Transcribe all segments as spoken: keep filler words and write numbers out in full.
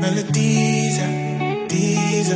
melodies, these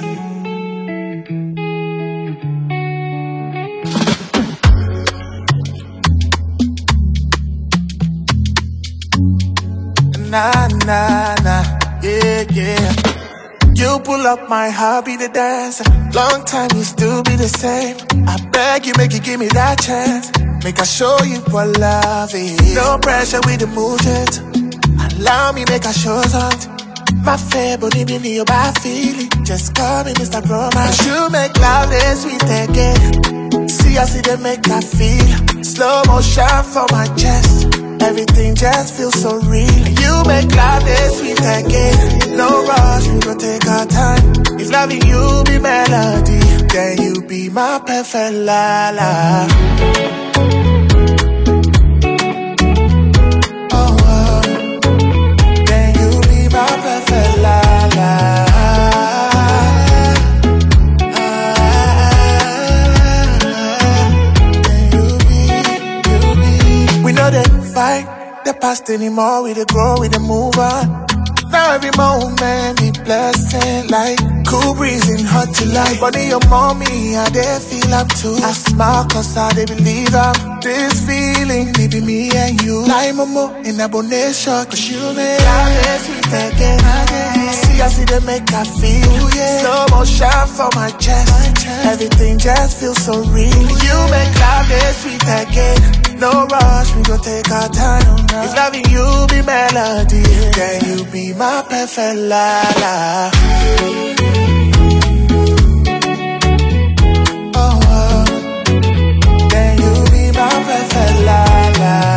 Nah, nah, nah, yeah, yeah. You pull up my hobby to dance. Long time you still be the same. I beg you, make you give me that chance. Make I show you what love is. No pressure with the movement. Allow me make I show something. My fair, but even in your bad feeling. Just call me Mister Romance. You make love this sweet again. See, I see them make I feel. Slow motion for my chest. Everything just feels so real. You make love this sweet again. No rush, we gon' take our time. If loving you be melody, then you be my perfect la la. Oh, oh. Then you be my perfect la la. Then you be, you be. We know that fight the past anymore, we dey grow, we dey move on. Now every moment be blessing, like cool breeze in hot July. But in your mommy, I dey feel up too. I smile cause I dey believe I'm this feeling, maybe me and you. Like Momo in Abonation, cause you make life sweet again. See, I see them make I feel, yeah. Slow motion for my chest. my chest. Everything just feels so real. You make life this sweet again. No rush, we gon' take our time. If loving you be melody, then you be my perfect la la. Oh, oh. Then you be my perfect la la.